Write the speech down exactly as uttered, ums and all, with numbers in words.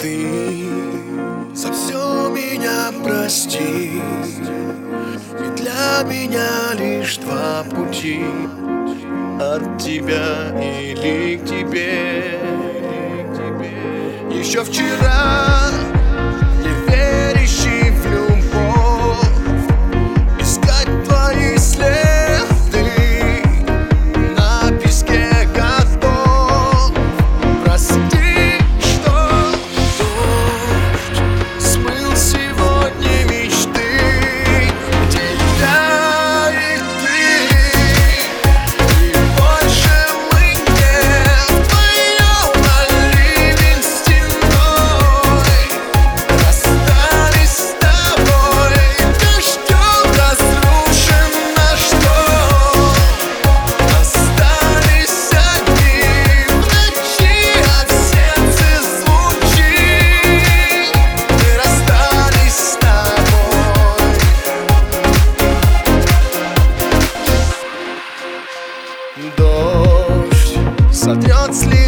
ты за все меня прости. И для меня лишь два пути: от тебя или к тебе. Еще вчера, не верящий в любовь, искать твои следы на песке готов. Прости, что дождь смыл сегодня мечты, где я и ты, и больше мы не вдвоем, а ливень стеной расстались с тобой. Дождем разрушим наш дом, остались одни в ночи, а в сердце звучит: мы расстались с тобой. Дождь сотрет слезы